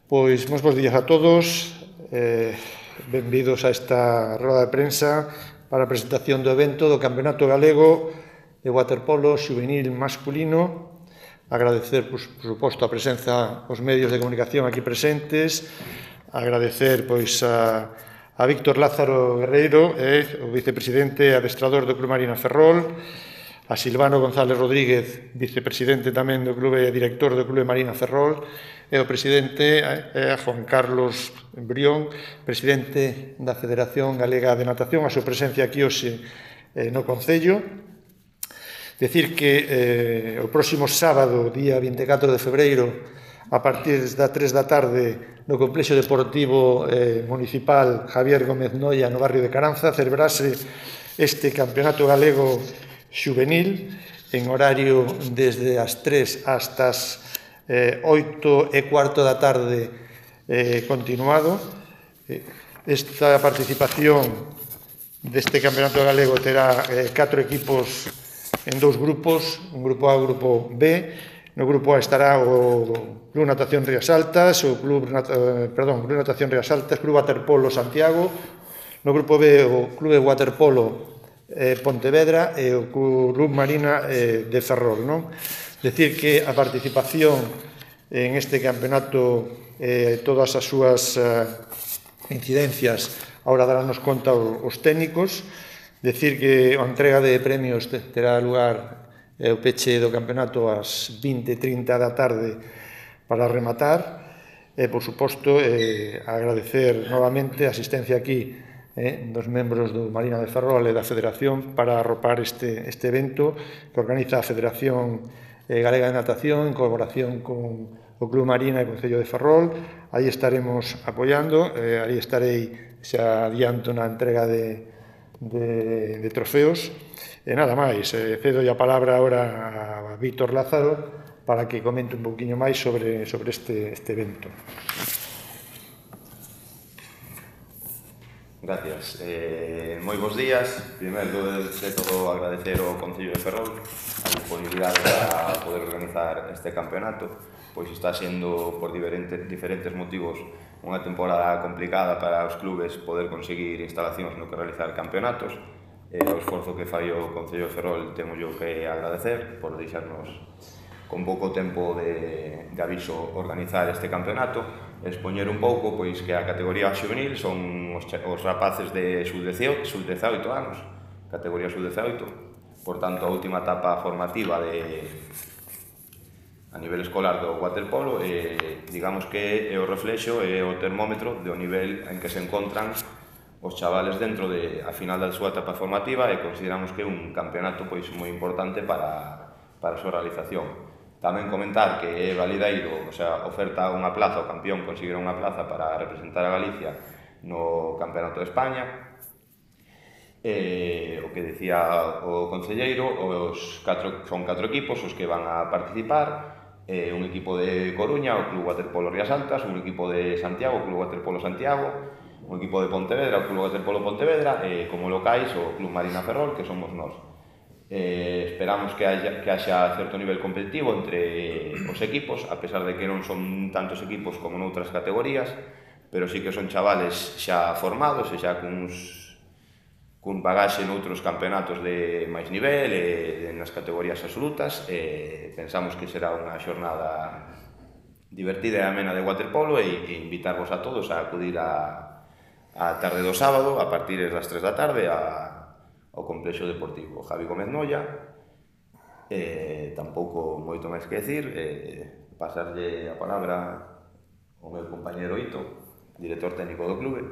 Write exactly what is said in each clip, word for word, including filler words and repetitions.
Pois, moi bons días a todos, eh, benvidos a esta roda de prensa para a presentación do evento do Campeonato Galego de Waterpolo Xuvenil Masculino. Agradecer, por, por suposto, a presenza dos medios de comunicación aquí presentes, agradecer pois a, a Víctor Lázaro Guerreiro, eh, o vicepresidente e adestrador do Club Marina Ferrol, a Silvano González Rodríguez, vicepresidente tamén do clube e director do Clube Marina Ferrol, e o presidente é a Juan Carlos Brión, presidente da Federación Galega de Natación, a súa presencia aquí hoxe eh, no Concello. Decir que eh, o próximo sábado, día vinte e catro de febreiro, a partir das tres da tarde, no Complexo Deportivo eh, Municipal Javier Gómez Noia, no barrio de Caranza, celebrase este Campeonato Galego Xuvenil, en horario desde as tres hasta as Eh, oito e cuarto da tarde eh, continuado. Eh, esta participación deste Campeonato Galego terá eh, catro equipos en dous grupos, un grupo A e un grupo B. No grupo A estará o Club Natación Rías Altas, o Club, eh, perdón, Club Natación Rías Altas, Club Waterpolo Santiago. No grupo B o Club Waterpolo eh, Pontevedra e o Club Marina eh, de Ferrol, non? Decir que a participación en este campeonato, eh, todas as súas eh, incidencias, ahora daránnos conta os técnicos. Decir que a entrega de premios terá lugar eh, o peche do campeonato ás vinte e trinta da tarde para rematar. E, por suposto, eh, agradecer novamente a asistencia aquí eh, dos membros do Marina de Ferrol e da Federación para arropar este, este evento que organiza a Federación Eh, Galega de Natación, en colaboración con o Club Marina e o Concello de Ferrol. Aí estaremos apoiando, eh, aí estarei, xa adianto, na entrega de, de, de trofeos. E nada máis, eh, cedo a palabra agora a Víctor Lázaro para que comente un poquinho máis sobre, sobre este, este evento. Gracias. Eh, moi bons días. Primeiro de todo agradecer ao Concello de Ferrol a disponibilidade para poder organizar este campeonato, pois está sendo por diferentes, diferentes motivos unha temporada complicada para os clubes poder conseguir instalacións no que realizar campeonatos. Eh, o esforzo que fai o Concello de Ferrol temos yo que agradecer por deixarnos con pouco tempo de, de aviso organizar este campeonato. Expoñer un pouco pois que a categoría juvenil son os, os rapaces de sub dezaoito anos, categoría sub dezaoito, por tanto a última etapa formativa de a nivel escolar do waterpolo, e digamos que é o reflexo e o termómetro do nivel en que se encontran os chavales dentro de a final da súa etapa formativa, e consideramos que é un campeonato pois moi importante para, para a súa realización. Tamén comentar que é valideiro, o sea, oferta unha plaza, o campeón conseguirá unha plaza para representar a Galicia no Campeonato de España. Eh, o que decía o concelleiro, os catro, son catro equipos os que van a participar, eh, un equipo de Coruña, o Club Waterpolo Rías Altas, un equipo de Santiago, o Club Waterpolo Santiago, un equipo de Pontevedra, o Club Waterpolo Pontevedra, e como locais o Club Marina Ferrol, que somos nós. Eh, esperamos que haya, que haxa certo nivel competitivo entre os equipos, a pesar de que non son tantos equipos como noutras categorías, pero sí que son chavales xa formados e xa cuns, cun bagaxe noutros campeonatos de máis nivel e nas categorías absolutas. E pensamos que será unha xornada divertida e amena de waterpolo, e, e invitarvos a todos a acudir a, a tarde do sábado a partir das tres da tarde a o Complexo Deportivo Javi Gómez Noia. Eh, tampouco moito máis que decir, eh, pasarlle a palabra ao meu compañero Ito, director técnico do clube.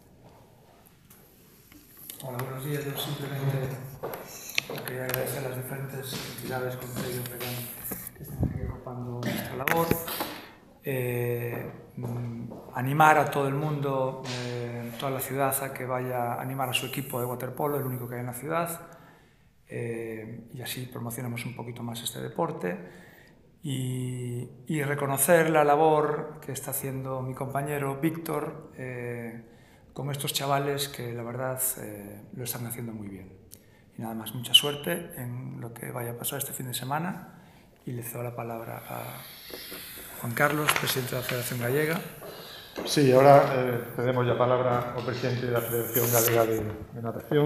Hola, buenos días. Yo simplemente quería agradecer a las diferentes entidades, concellos, que están aquí ocupando nuestra labor. Eh, animar a todo el mundo, eh, toda la ciudad, a que vaya a animar a su equipo de waterpolo, el único que hay en la ciudad, eh, y así promocionamos un poquito más este deporte, y, y reconocer la labor que está haciendo mi compañero Víctor eh, con estos chavales que la verdad eh, lo están haciendo muy bien. Y nada más, mucha suerte en lo que vaya a pasar este fin de semana, y le cedo la palabra a Juan Carlos, presidente da Federación Gallega. Sí, ahora eh, cedemos a palabra ao presidente da Federación Galega de, de Natación.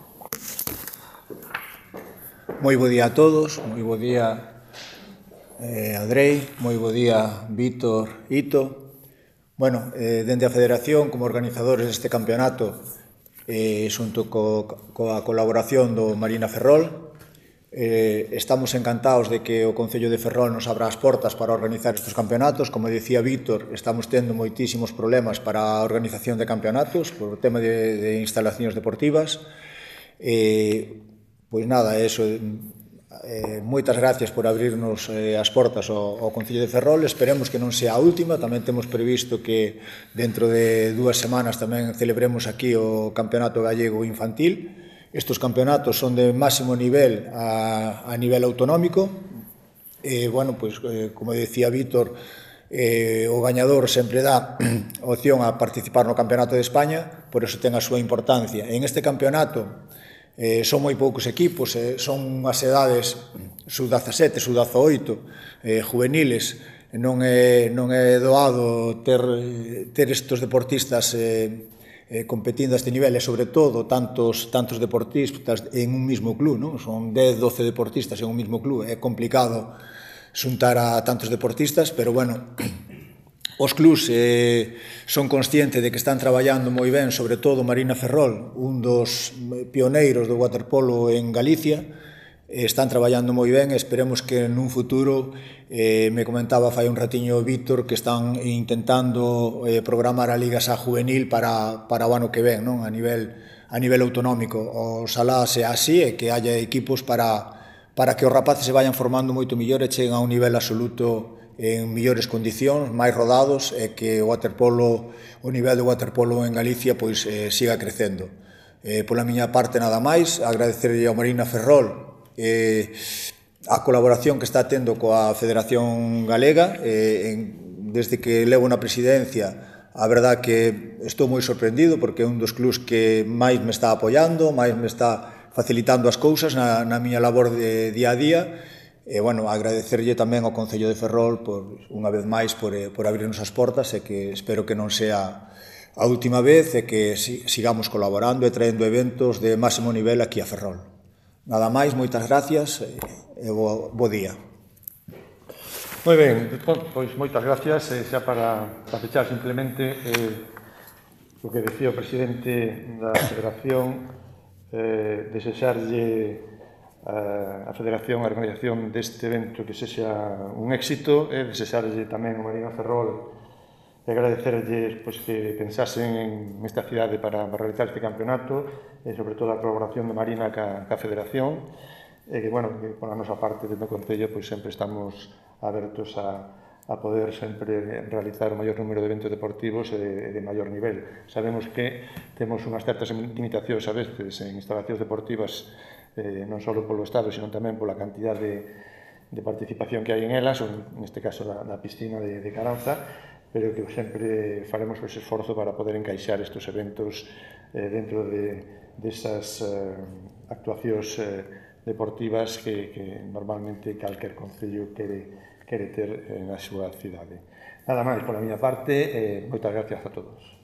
Moi bo día a todos, moi bo día eh, Adrei, moi bo día Vítor, Ito. Bueno, eh, dende a Federación, como organizadores deste campeonato, eh, xunto co, coa colaboración do Marina Ferrol, eh, estamos encantados de que o Concello de Ferrol nos abra as portas para organizar estes campeonatos. Como dicía Vítor, estamos tendo moitísimos problemas para a organización de campeonatos por o tema de, de instalacións deportivas. Eh, pois nada, eso, eh, moitas gracias por abrirnos eh, as portas ao, ao Concello de Ferrol. Esperemos que non sea a última. Tamén temos previsto que dentro de dúas semanas tamén celebremos aquí o Campeonato Gallego Infantil. Estes campeonatos son de máximo nivel a, a nivel autonómico. E, bueno, pois, eh, como decía Vítor, eh, o gañador sempre dá opción a participar no Campeonato de España, por eso ten a súa importancia. En este campeonato eh, son moi poucos equipos, eh, son as edades sub dezasete, sub dezaoito, eh, juveniles. Non é, non é doado ter, ter estes deportistas eh, eh, competindo a este nivel, e sobre todo tantos, tantos deportistas en un mismo club, non? Son dez, doce deportistas en un mismo club, é complicado xuntar a tantos deportistas, pero bueno, os clubs eh, son conscientes de que están traballando moi ben, sobre todo Marina Ferrol, un dos pioneiros do waterpolo en Galicia. Están traballando moi ben e esperemos que nun futuro, eh, me comentaba fai un ratiño Víctor, que están intentando eh, programar a Liga Sa Juvenil para, para o ano que ven, non? A nivel, a nivel autonómico. Oxalá sea así e que haya equipos para, para que os rapaces se vayan formando moito mellor e cheguen a un nivel absoluto en millores condicións, máis rodados, e que o waterpolo, o nivel do waterpolo en Galicia pois eh, siga crecendo. Eh, pola miña parte nada máis, agradecerlle ao Marina Ferrol eh, a colaboración que está tendo coa Federación Galega. Eh, en, desde que levo na presidencia, a verdad que estou moi sorprendido, porque é un dos clubs que máis me está apoiando, máis me está facilitando as cousas na, na miña labor de día a día. E, bueno, agradecerlle tamén ao Concello de Ferrol por, unha vez máis, por, por abrirnos as portas, e que espero que non sea a última vez, e que si, sigamos colaborando e traendo eventos de máximo nivel aquí a Ferrol. Nada máis, moitas gracias e bo, bo día. Moi ben, pois moitas gracias. E xa para, para fechar simplemente eh, o que decía o presidente da Federación, eh, desexarlle a, a Federación, a organización deste evento que sexa un éxito, e desexarlle tamén ao Marina Ferrol e agradecerlles pois, que pensasen en esta cidade para, para realizar este campeonato, e sobre todo a colaboración de Marina ca, ca Federación, e que, bueno, que por a nosa parte dentro do Concello pois, sempre estamos abertos a, a poder sempre realizar o maior número de eventos deportivos e de, de maior nivel. Sabemos que temos unhas certas limitacións a veces en instalacións deportivas, eh, non só polo Estado, sino tamén pola cantidad de, de participación que hai en elas, ou neste caso da, da piscina de, de Caranza, pero que sempre faremos ese esforzo para poder encaixar estes eventos eh, dentro de, de esas eh, actuacións eh, deportivas que, que normalmente calquer concello quere, quere ter na súa cidade. Nada máis, pola miña parte, eh, moitas gracias a todos.